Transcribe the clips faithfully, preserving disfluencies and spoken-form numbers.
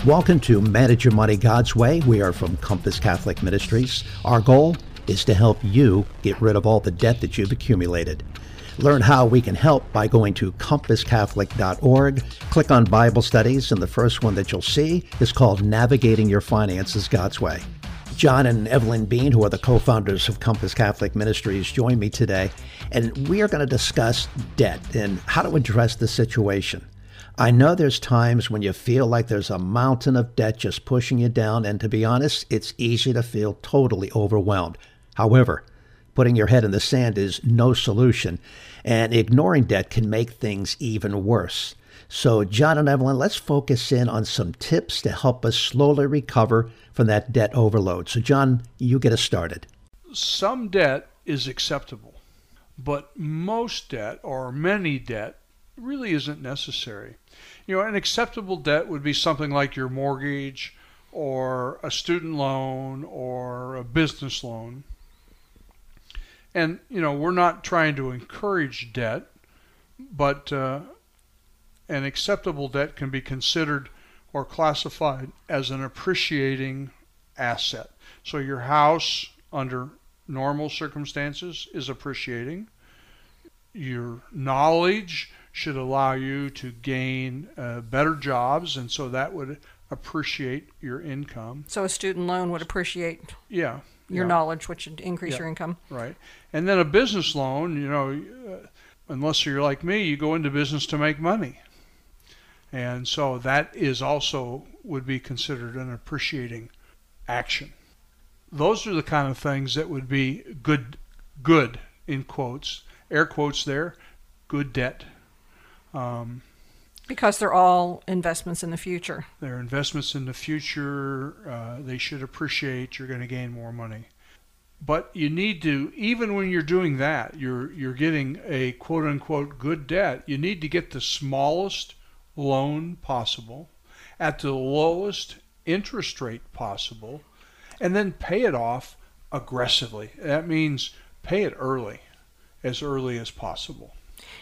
Welcome to Manage Your Money God's Way. We are from Compass Catholic Ministries. Our goal is to help you get rid of all the debt that you've accumulated. Learn how we can help by going to compass catholic dot org. Click on Bible Studies, and the first one that you'll see is called Navigating Your Finances God's Way. John and Evelyn Bean, who are the co-founders of Compass Catholic Ministries, join me today, and we are going to discuss debt and how to address the situation. I know there's times when you feel like there's a mountain of debt just pushing you down, and to be honest, it's easy to feel totally overwhelmed. However, putting your head in the sand is no solution, and ignoring debt can make things even worse. So, John and Evelyn, let's focus in on some tips to help us slowly recover from that debt overload. So, John, you get us started. Some debt is acceptable, but most debt, or many debt, really isn't necessary. You know, an acceptable debt would be something like your mortgage or a student loan or a business loan. And, you know, we're not trying to encourage debt, but uh, an acceptable debt can be considered or classified as an appreciating asset. So your house, under normal circumstances, is appreciating. Your knowledge should allow you to gain uh, better jobs, and so that would appreciate your income. So a student loan would appreciate yeah, your yeah. knowledge, which would increase yeah. your income. Right. And then a business loan, you know, uh, unless you're like me, you go into business to make money. And so that is also would be considered an appreciating action. Those are the kind of things that would be good, good in quotes, air quotes there, good debt. Um, because they're all investments in the future. They're investments in the future. Uh, they should appreciate. You're going to gain more money. But you need to, even when you're doing that, you're you're getting a quote-unquote good debt, you need to get the smallest loan possible at the lowest interest rate possible, and then pay it off aggressively. That means pay it early, as early as possible.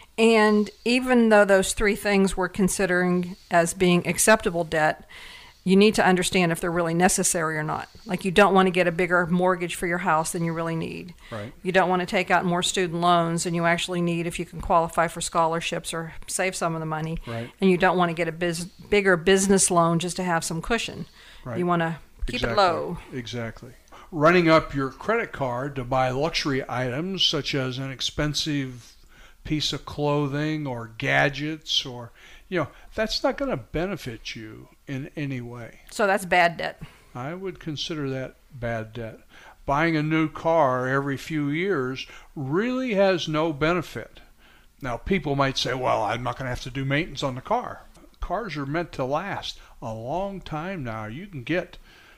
And even though those three things we're considering as being acceptable debt, you need to understand if they're really necessary or not. Like, you don't want to get a bigger mortgage for your house than you really need. Right. You don't want to take out more student loans than you actually need if you can qualify for scholarships or save some of the money. Right. And you don't want to get a biz- bigger business loan just to have some cushion. Right. You want to keep exactly. it low. Exactly. Running up your credit card to buy luxury items such as an expensive piece of clothing or gadgets, or, you know, that's not going to benefit you in any way. So that's bad debt. I would consider that bad debt. Buying a new car every few years really has no benefit. Now, people might say, well, I'm not going to have to do maintenance on the car. Cars are meant to last a long time now. You can get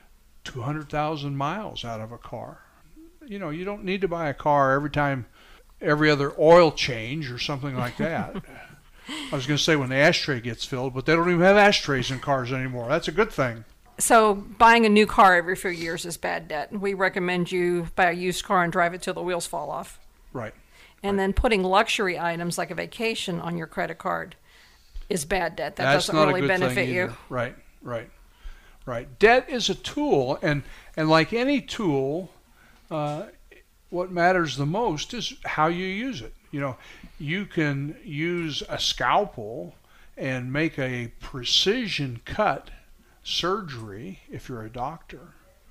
two hundred thousand miles out of a car. You know, you don't need to buy a car every time every other oil change or something like that. I was going to say when the ashtray gets filled, but they don't even have ashtrays in cars anymore. That's a good thing. So buying a new car every few years is bad debt. We recommend you buy a used car and drive it till the wheels fall off. Right. And right. then putting luxury items like a vacation on your credit card is bad debt. That That's doesn't not really a good benefit thing you. either. Right, right, right. Debt is a tool, and, and like any tool, uh, what matters the most is how you use it. You know, you can use a scalpel and make a precision cut surgery if you're a doctor,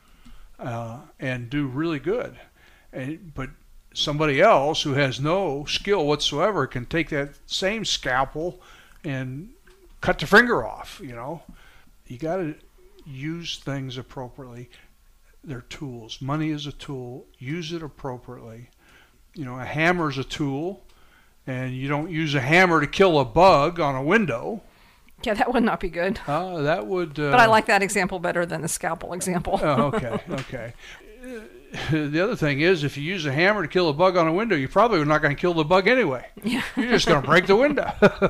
uh, and do really good. And, but somebody else who has no skill whatsoever can take that same scalpel and cut the finger off. You know, you got to use things appropriately. They're tools. Money is a tool. Use it appropriately. You know, a hammer is a tool, and you don't use a hammer to kill a bug on a window. Yeah, that would not be good. Uh, that would. Uh, but I like that example better than the scalpel example. oh, okay, okay. The other thing is, if you use a hammer to kill a bug on a window, you're probably not going to kill the bug anyway. Yeah. You're just going to break the window.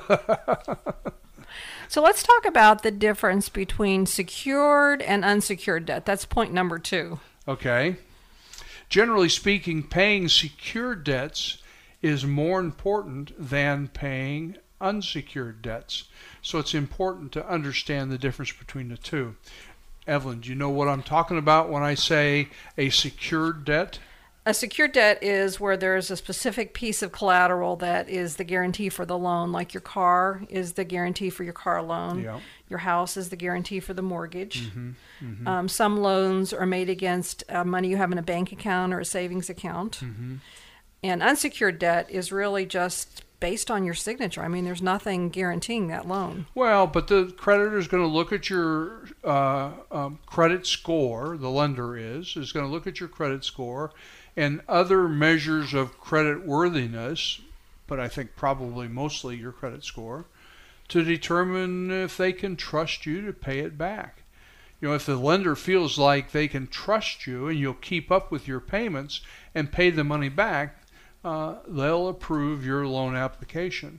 So let's talk about the difference between secured and unsecured debt. That's point number two. Okay. Generally speaking, paying secured debts is more important than paying unsecured debts. So it's important to understand the difference between the two. Evelyn, do you know what I'm talking about when I say a secured debt? A secured debt is where there's a specific piece of collateral that is the guarantee for the loan, like your car is the guarantee for your car loan. Yeah. Your house is the guarantee for the mortgage. Mm-hmm. Mm-hmm. Um, some loans are made against uh, money you have in a bank account or a savings account. Mm-hmm. And unsecured debt is really just based on your signature. I mean, there's nothing guaranteeing that loan. Well, but the creditor is going to look at your uh, um, credit score, the lender is, is going to look at your credit score and other measures of credit worthiness, but I think probably mostly your credit score, to determine if they can trust you to pay it back. You know, if the lender feels like they can trust you and you'll keep up with your payments and pay the money back, uh, they'll approve your loan application.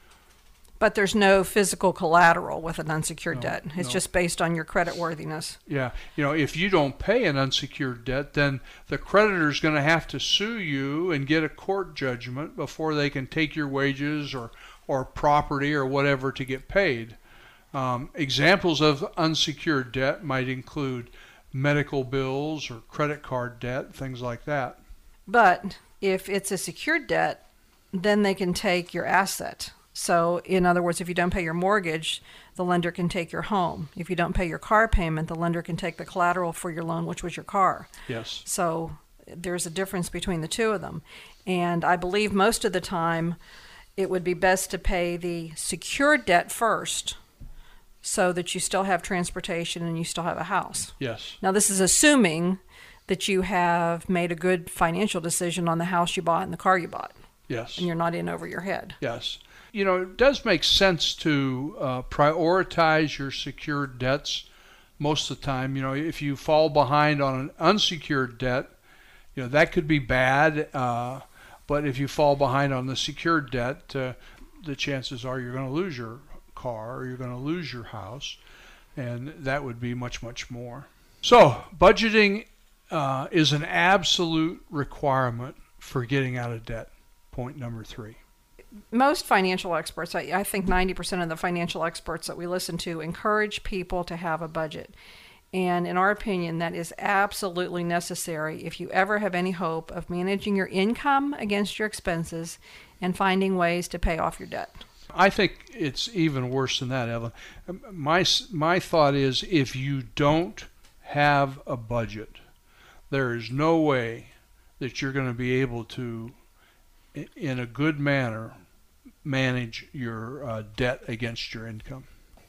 But there's no physical collateral with an unsecured No, debt. It's no. just based on your credit worthiness. Yeah, you know, if you don't pay an unsecured debt, then the creditor is going to have to sue you and get a court judgment before they can take your wages or, or property or whatever to get paid. Um, examples of unsecured debt might include medical bills or credit card debt, things like that. But if it's a secured debt, then they can take your asset. So, in other words, if you don't pay your mortgage, the lender can take your home. If you don't pay your car payment, the lender can take the collateral for your loan, which was your car. Yes. So there's a difference between the two of them. And I believe most of the time it would be best to pay the secured debt first so that you still have transportation and you still have a house. Yes. Now, this is assuming that you have made a good financial decision on the house you bought and the car you bought. Yes. And you're not in over your head. Yes. You know, it does make sense to uh, prioritize your secured debts most of the time. You know, if you fall behind on an unsecured debt, you know, that could be bad. Uh, but if you fall behind on the secured debt, uh, the chances are you're going to lose your car or you're going to lose your house. And that would be much, much more. So budgeting uh, is an absolute requirement for getting out of debt. Point number three. Most financial experts, I, I think ninety percent of the financial experts that we listen to encourage people to have a budget. And in our opinion, that is absolutely necessary if you ever have any hope of managing your income against your expenses and finding ways to pay off your debt. I think it's even worse than that, Evelyn. My, my thought is if you don't have a budget, there is no way that you're going to be able to, in a good manner, manage your uh, debt against your income.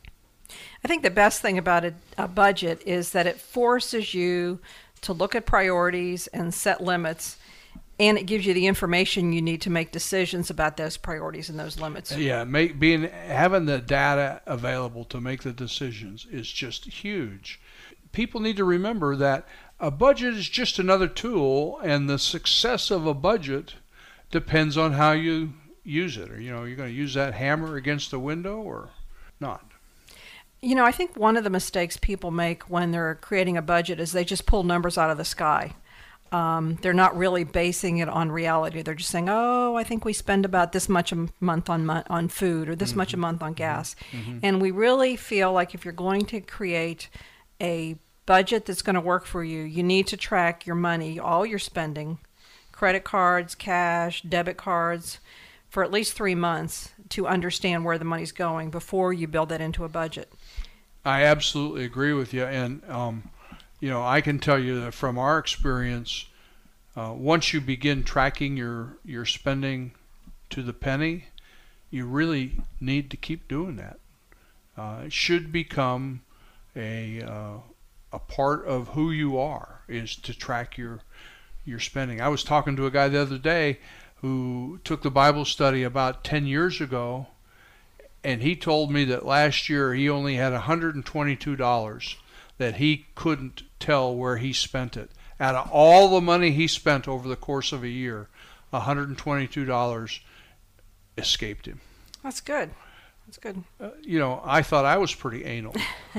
I think the best thing about a, a budget is that it forces you to look at priorities and set limits, and it gives you the information you need to make decisions about those priorities and those limits. Yeah, make, being having the data available to make the decisions is just huge. People need to remember that a budget is just another tool, and the success of a budget depends on how you use it. Or, you know, you're going to use that hammer against the window or not. You know, I think one of the mistakes people make when they're creating a budget is they just pull numbers out of the sky. Um, they're not really basing it on reality. They're just saying, oh, I think we spend about this much a month on mo- on food or this mm-hmm. much a month on gas. Mm-hmm. And we really feel like if you're going to create a budget that's going to work for you, you need to track your money, all your spending, credit cards, cash, debit cards, for at least three months to understand where the money's going before you build that into a budget. I absolutely agree with you. And, um, you know, I can tell you that from our experience, uh, once you begin tracking your, your spending to the penny, you really need to keep doing that. Uh, it should become a, uh, a part of who you are, is to track your, your spending. I was talking to a guy the other day who took the Bible study about ten years ago, and he told me that last year he only had one hundred twenty-two dollars that he couldn't tell where he spent it. Out of all the money he spent over the course of a year, one hundred twenty-two dollars escaped him. That's good. That's good. Uh, you know, I thought I was pretty anal.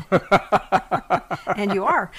And you are.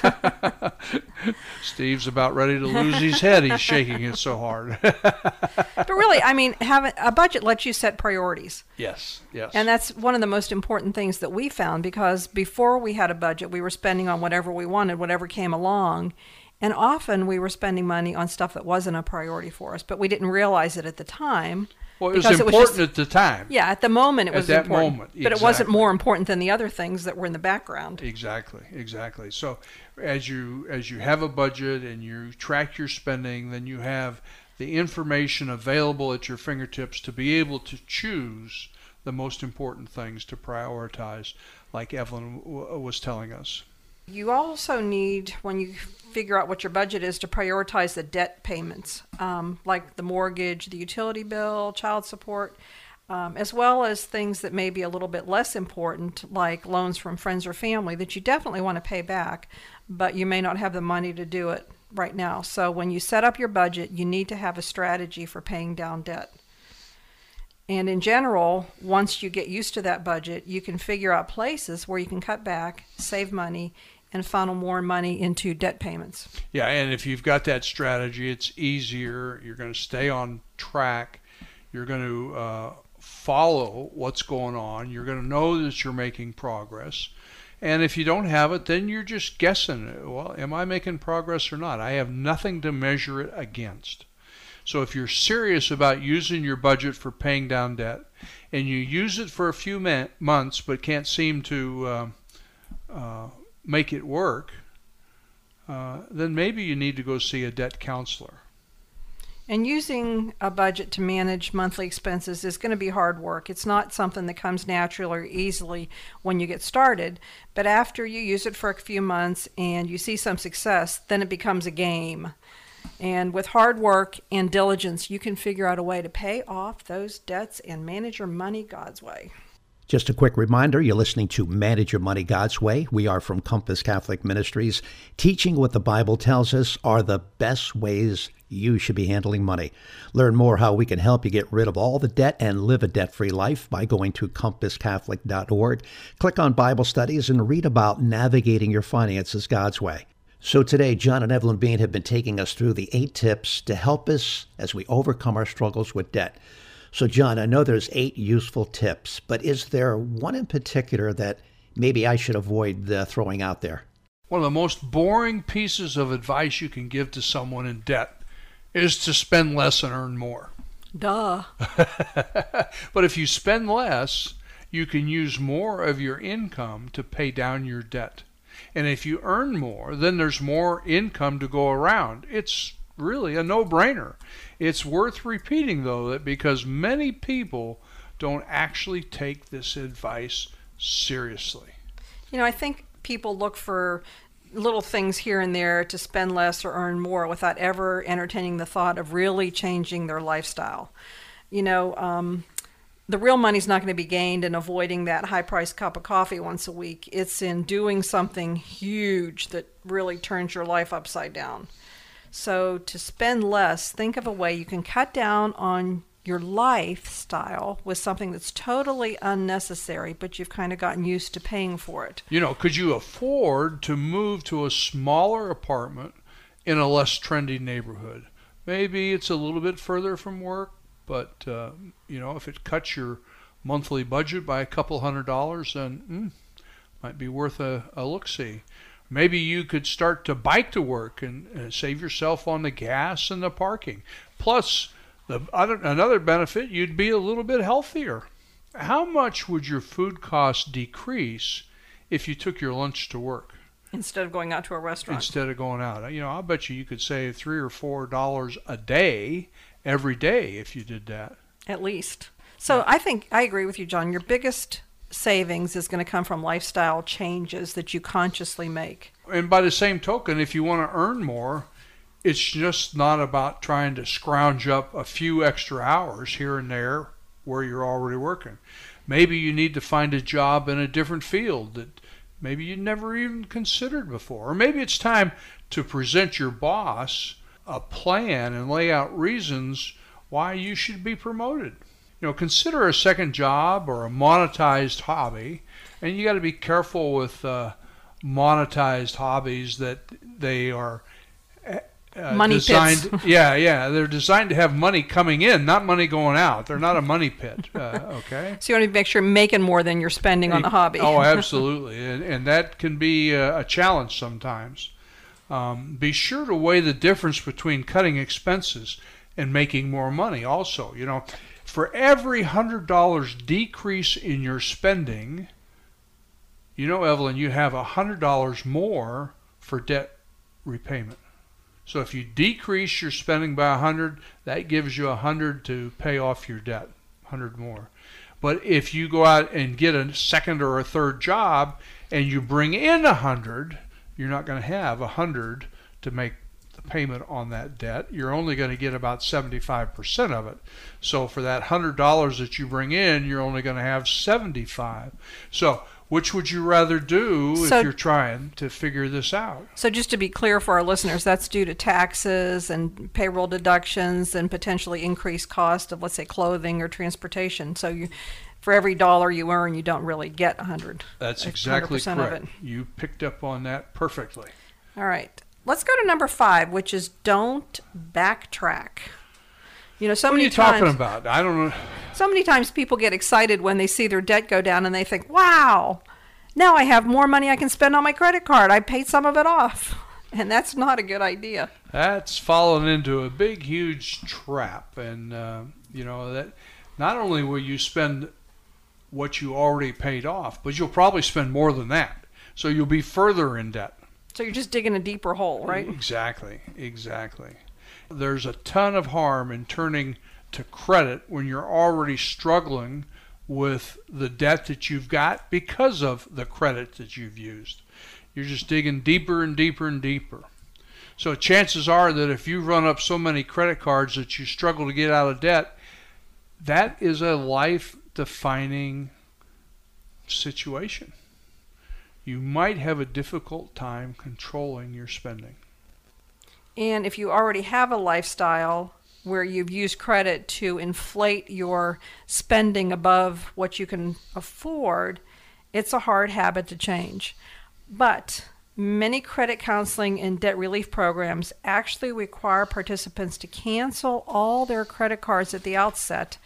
Steve's about ready to lose his head. He's shaking it so hard. But really, I mean, having a budget lets you set priorities. Yes, yes. And that's one of the most important things that we found, because before we had a budget, we were spending on whatever we wanted, whatever came along. And often we were spending money on stuff that wasn't a priority for us, but we didn't realize it at the time. Well, it was because important it was just, at the time. Yeah, at the moment it At was that important. moment, But it wasn't exactly. more important than the other things that were in the background. Exactly, exactly. So as you as you have a budget and you track your spending, then you have the information available at your fingertips to be able to choose the most important things to prioritize, like Evelyn w- was telling us. You also need, when you figure out what your budget is, to prioritize the debt payments, um, like the mortgage, the utility bill, child support, um, as well as things that may be a little bit less important, like loans from friends or family that you definitely want to pay back, but you may not have the money to do it right now. So when you set up your budget, you need to have a strategy for paying down debt. And in general, once you get used to that budget, you can figure out places where you can cut back, save money, and funnel more money into debt payments. Yeah, and if you've got that strategy, it's easier. You're going to stay on track. You're going to uh, follow what's going on. You're going to know that you're making progress. And if you don't have it, then you're just guessing, well, am I making progress or not? I have nothing to measure it against. So if you're serious about using your budget for paying down debt, and you use it for a few man- months but can't seem to uh, uh, make it work, uh, then maybe you need to go see a debt counselor. And using a budget to manage monthly expenses is going to be hard work. It's not something that comes naturally or easily when you get started, but after you use it for a few months and you see some success, then it becomes a game. And with hard work and diligence, you can figure out a way to pay off those debts and manage your money God's way. Just a quick reminder, you're listening to Manage Your Money God's Way. We are from Compass Catholic Ministries, teaching what the Bible tells us are the best ways you should be handling money. Learn more how we can help you get rid of all the debt and live a debt-free life by going to compass catholic dot org. Click on Bible studies and read about navigating your finances God's way. So today, John and Evelyn Bean have been taking us through the eight tips to help us as we overcome our struggles with debt. So, John, I know there's eight useful tips, but is there one in particular that maybe I should avoid uh, throwing out there? One of the most boring pieces of advice you can give to someone in debt is to spend less and earn more. Duh. But if you spend less, you can use more of your income to pay down your debt. And if you earn more, then there's more income to go around. It's really a no-brainer. It's worth repeating, though, that because many people don't actually take this advice seriously. You know, I think people look for little things here and there to spend less or earn more without ever entertaining the thought of really changing their lifestyle. You know, um, the real money's not going to be gained in avoiding that high-priced cup of coffee once a week. It's in doing something huge that really turns your life upside down. So to spend less, think of a way you can cut down on your lifestyle with something that's totally unnecessary, but you've kind of gotten used to paying for it. You know, could you afford to move to a smaller apartment in a less trendy neighborhood? Maybe it's a little bit further from work, but, uh, you know, if it cuts your monthly budget by a couple hundred dollars, then mm, might be worth a, a look-see. Maybe you could start to bike to work and, and save yourself on the gas and the parking. Plus, the other, another benefit, you'd be a little bit healthier. How much would your food costs decrease if you took your lunch to work? Instead of going out to a restaurant. Instead of going out. You know, I'll bet you you could save three or four dollars a day every day if you did that. At least. So I think, I agree with you, John. Your biggest savings is going to come from lifestyle changes that you consciously make. And by the same token, if you want to earn more, it's just not about trying to scrounge up a few extra hours here and there where you're already working. Maybe you need to find a job in a different field that maybe you never even considered before. Or maybe it's time to present your boss a plan and lay out reasons why you should be promoted. you know, consider a second job or a monetized hobby, and you got to be careful with uh, monetized hobbies that they are uh, money designed. pits. yeah, yeah, they're designed to have money coming in, not money going out. They're not a money pit. Uh, okay. So you want to make sure you're making more than you're spending on the hobby. Oh, absolutely, and and that can be a, a challenge sometimes. Um, be sure to weigh the difference between cutting expenses and making more money. Also, you know, for every hundred dollars decrease in your spending, you know, Evelyn, you have a hundred dollars more for debt repayment. So if you decrease your spending by a hundred, that gives you a hundred to pay off your debt, hundred more. But if you go out and get a second or a third job and you bring in a hundred, you're not going to have a hundred to make the payment on that debt. You're only going to get about seventy-five percent of it. So for that hundred dollars that you bring in, you're only going to have seventy-five. So which would you rather do So- if you're trying to figure this out? So just to be clear for our listeners, that's due to taxes and payroll deductions and potentially increased cost of, let's say, clothing or transportation. So you, for every dollar you earn, you don't really get a hundred. That's Like exactly one hundred percent of correct. it. You picked up on that perfectly. All right. Let's go to number five, which is don't backtrack. You know, so What are many you times, talking about? I don't know. so many times people get excited when they see their debt go down and they think, wow, now I have more money I can spend on my credit card. I paid some of it off. And that's not a good idea. That's fallen into a big, huge trap. And, uh, you know, that not only will you spend what you already paid off, but you'll probably spend more than that. So you'll be further in debt. So you're just digging a deeper hole, right? Exactly, exactly. There's a ton of harm in turning to credit when you're already struggling with the debt that you've got because of the credit that you've used. You're just digging deeper and deeper and deeper. So chances are that if you run up so many credit cards that you struggle to get out of debt, that is a life-defining situation. You might have a difficult time controlling your spending. And if you already have a lifestyle where you've used credit to inflate your spending above what you can afford, it's a hard habit to change. But many credit counseling and debt relief programs actually require participants to cancel all their credit cards at the outset.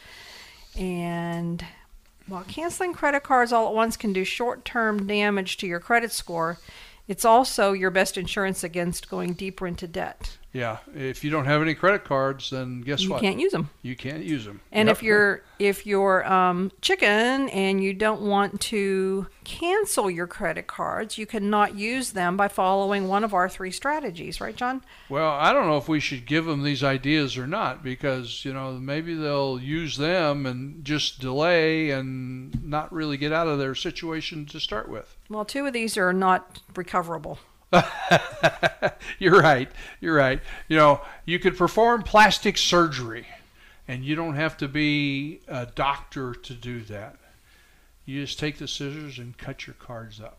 And while canceling credit cards all at once can do short-term damage to your credit score, it's also your best insurance against going deeper into debt. Yeah, if you don't have any credit cards, then guess You what? can't use them. You can't use them. And Yep. if you're if you're um, chicken and you don't want to cancel your credit cards, you cannot use them by following one of our three strategies, right, John? Well, I don't know if we should give them these ideas or not, because, you know, maybe they'll use them and just delay and not really get out of their situation to start with. Well, two of these are not recoverable. You're right. You're right. You know, you could perform plastic surgery, and you don't have to be a doctor to do that. You just take the scissors and cut your cards up.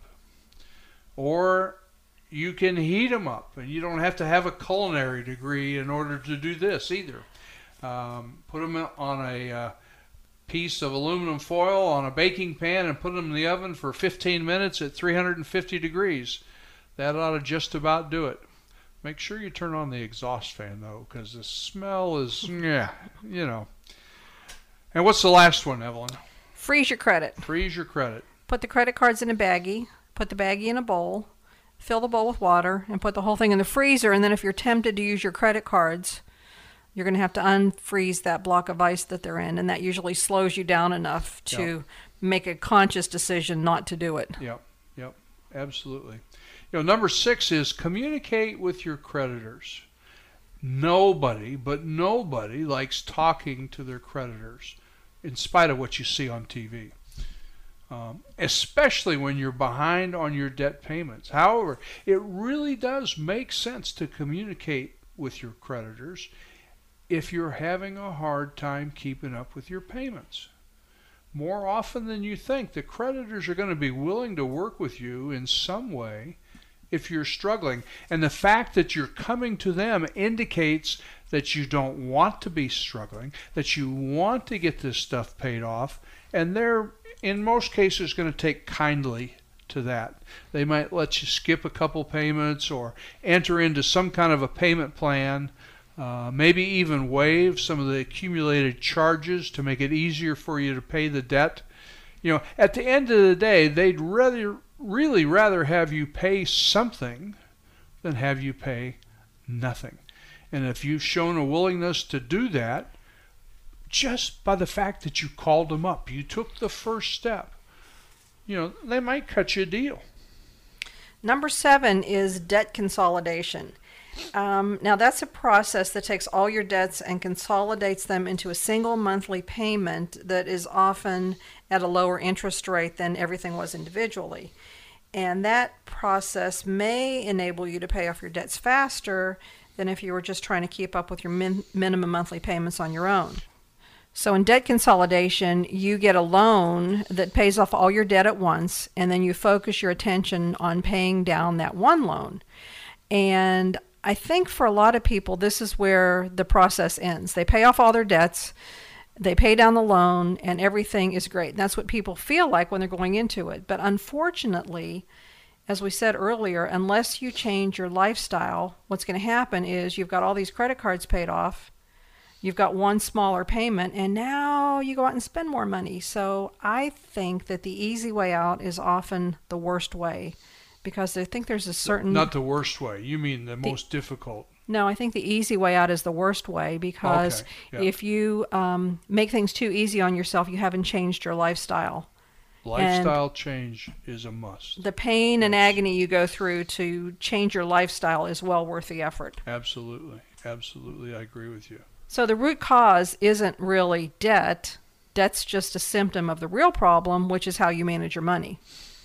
Or you can heat them up, and you don't have to have a culinary degree in order to do this either. Um, put them on a uh, piece of aluminum foil on a baking pan and put them in the oven for fifteen minutes at three hundred fifty degrees. That ought to just about do it. Make sure you turn on the exhaust fan, though, because the smell is, yeah, you know. And what's the last one, Evelyn? Freeze your credit. Freeze your credit. Put the credit cards in a baggie. Put the baggie in a bowl. Fill the bowl with water and put the whole thing in the freezer. And then if you're tempted to use your credit cards, you're going to have to unfreeze that block of ice that they're in. And that usually slows you down enough to Yep. make a conscious decision not to do it. Yep, yep, absolutely. You know, number six is communicate with your creditors. Nobody, but nobody likes talking to their creditors, in spite of what you see on T V. Um, especially when you're behind on your debt payments. However, it really does make sense to communicate with your creditors if you're having a hard time keeping up with your payments. More often than you think, the creditors are going to be willing to work with you in some way if you're struggling. And the fact that you're coming to them indicates that you don't want to be struggling, that you want to get this stuff paid off, and they're, in most cases, going to take kindly to that. They might let you skip a couple payments or enter into some kind of a payment plan, uh, maybe even waive some of the accumulated charges to make it easier for you to pay the debt. You know, at the end of the day, they'd rather, really rather have you pay something than have you pay nothing. And if you've shown a willingness to do that, just by the fact that you called them up, you took the first step, you know, they might cut you a deal. Number seven is debt consolidation. Um, now, that's a process that takes all your debts and consolidates them into a single monthly payment that is often at a lower interest rate than everything was individually. And that process may enable you to pay off your debts faster than if you were just trying to keep up with your min- minimum monthly payments on your own. So in debt consolidation, you get a loan that pays off all your debt at once, and then you focus your attention on paying down that one loan. And I think for a lot of people, this is where the process ends. They pay off all their debts, they pay down the loan, and everything is great. And that's what people feel like when they're going into it. But unfortunately, as we said earlier, unless you change your lifestyle, what's going to happen is you've got all these credit cards paid off, you've got one smaller payment, and now you go out and spend more money. So I think that the easy way out is often the worst way, because I think there's a certain... Not the worst way. You mean the, the most difficult. No, I think the easy way out is the worst way, because okay. yeah. if you um, make things too easy on yourself, you haven't changed your lifestyle. Lifestyle and change is a must. The pain yes. and agony you go through to change your lifestyle is well worth the effort. Absolutely. Absolutely. I agree with you. So the root cause isn't really debt. Debt's just a symptom of the real problem, which is how you manage your money.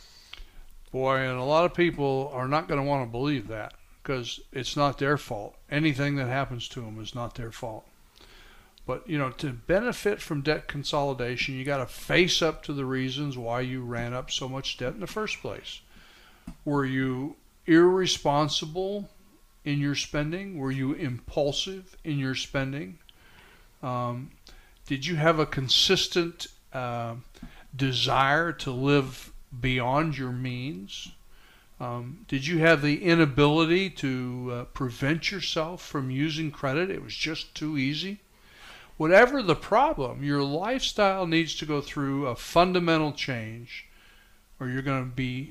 Boy, and a lot of people are not going to want to believe that, because it's not their fault. Anything that happens to them is not their fault. But, you know, to benefit from debt consolidation, you got to face up to the reasons why you ran up so much debt in the first place. Were you irresponsible in your spending? Were you impulsive in your spending? Um, did you have a consistent uh, desire to live beyond your means? Um, did you have the inability to uh, prevent yourself from using credit? It was just too easy. Whatever the problem, your lifestyle needs to go through a fundamental change, or you're going to be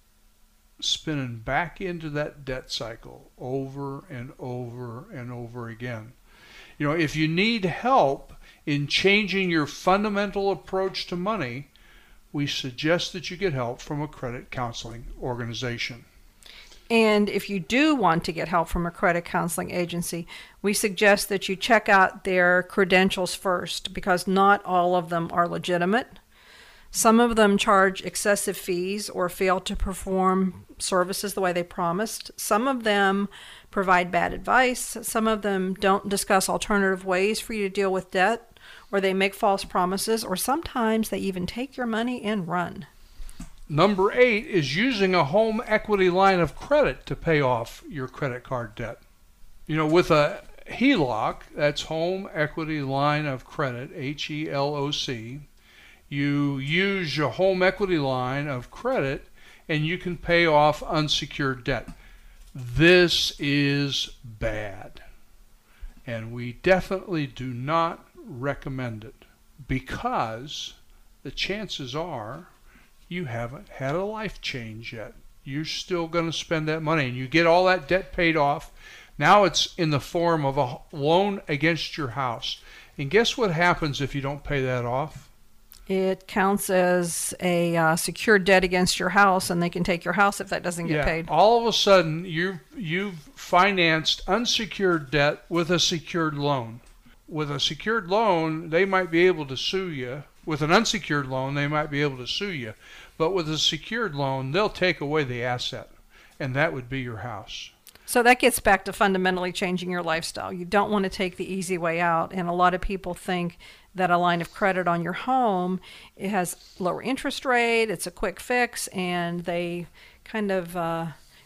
spinning back into that debt cycle over and over and over again. You know, if you need help in changing your fundamental approach to money, we suggest that you get help from a credit counseling organization. And if you do want to get help from a credit counseling agency, we suggest that you check out their credentials first, because not all of them are legitimate. Some of them charge excessive fees or fail to perform services the way they promised. Some of them provide bad advice. Some of them don't discuss alternative ways for you to deal with debt, or they make false promises, or sometimes they even take your money and run. Number eight is using a home equity line of credit to pay off your credit card debt. You know, with a H E L O C, that's Home Equity Line of Credit, H E L O C, you use your home equity line of credit and you can pay off unsecured debt. This is bad, and we definitely do not recommend it, because the chances are you haven't had a life change yet. You're still going to spend that money, and you get all that debt paid off. Now it's in the form of a loan against your house. And guess what happens if you don't pay that off? It counts as a uh, secured debt against your house, and they can take your house if that doesn't get yeah, paid. All of a sudden, you've, you've financed unsecured debt with a secured loan. With a secured loan, they might be able to sue you. With an unsecured loan, they might be able to sue you. But with a secured loan, they'll take away the asset, and that would be your house. So that gets back to fundamentally changing your lifestyle. You don't want to take the easy way out, and a lot of people think that a line of credit on your home, it has lower interest rate, it's a quick fix, and they kind of uh,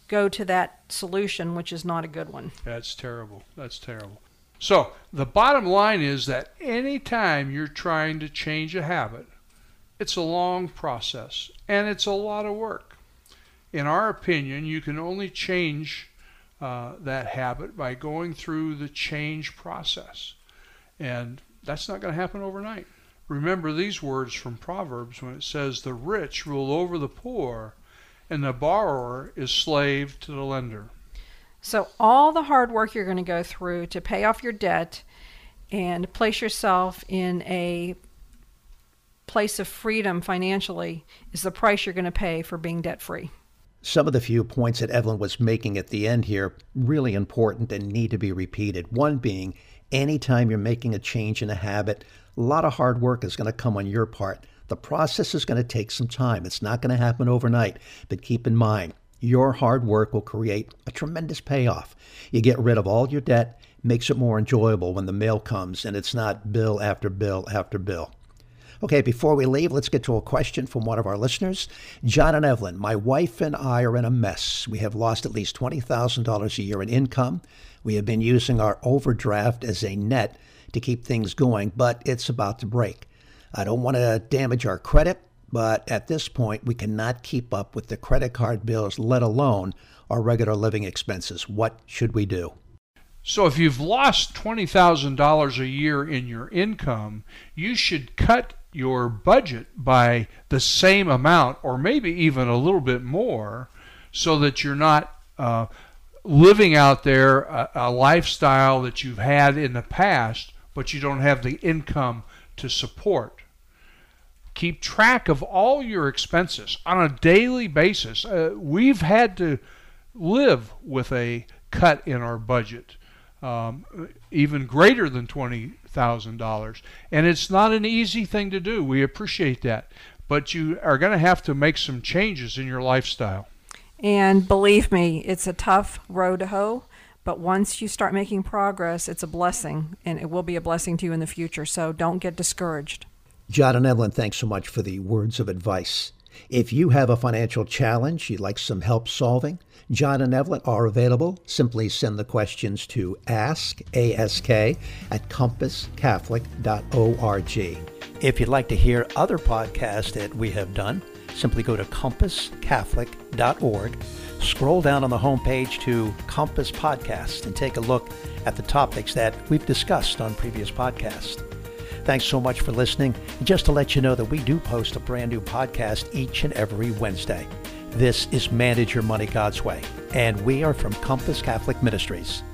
go to that solution, which is not a good one. That's terrible. That's terrible. So the bottom line is that anytime you're trying to change a habit, it's a long process and it's a lot of work. In our opinion, you can only change uh, that habit by going through the change process. And that's not going to happen overnight. Remember these words from Proverbs when it says, "The rich rule over the poor, and the borrower is slave to the lender." So all the hard work you're going to go through to pay off your debt and place yourself in a place of freedom financially is the price you're going to pay for being debt-free. Some of the few points that Evelyn was making at the end here, really important and need to be repeated. One being, anytime you're making a change in a habit, a lot of hard work is going to come on your part. The process is going to take some time. It's not going to happen overnight. But keep in mind, your hard work will create a tremendous payoff. You get rid of all your debt, makes it more enjoyable when the mail comes and it's not bill after bill after bill. Okay, before we leave, let's get to a question from one of our listeners. John and Evelyn, my wife and I are in a mess. We have lost at least twenty thousand dollars a year in income. We have been using our overdraft as a net to keep things going, but it's about to break. I don't want to damage our credit, but at this point, we cannot keep up with the credit card bills, let alone our regular living expenses. What should we do? So if you've lost twenty thousand dollars a year in your income, you should cut your budget by the same amount or maybe even a little bit more so that you're not uh, living out there a, a lifestyle that you've had in the past, but you don't have the income to support. Keep track of all your expenses on a daily basis. Uh, we've had to live with a cut in our budget, um, even greater than twenty thousand dollars. And it's not an easy thing to do. We appreciate that. But you are going to have to make some changes in your lifestyle. And believe me, it's a tough road to hoe. But once you start making progress, it's a blessing, and it will be a blessing to you in the future. So don't get discouraged. John and Evelyn, thanks so much for the words of advice. If you have a financial challenge you'd like some help solving, John and Evelyn are available. Simply send the questions to ask, A S K, at compass catholic dot org. If you'd like to hear other podcasts that we have done, simply go to compass catholic dot org, scroll down on the homepage to Compass Podcast, and take a look at the topics that we've discussed on previous podcasts. Thanks so much for listening. Just to let you know that we do post a brand new podcast each and every Wednesday. This is Manage Your Money God's Way, and we are from Compass Catholic Ministries.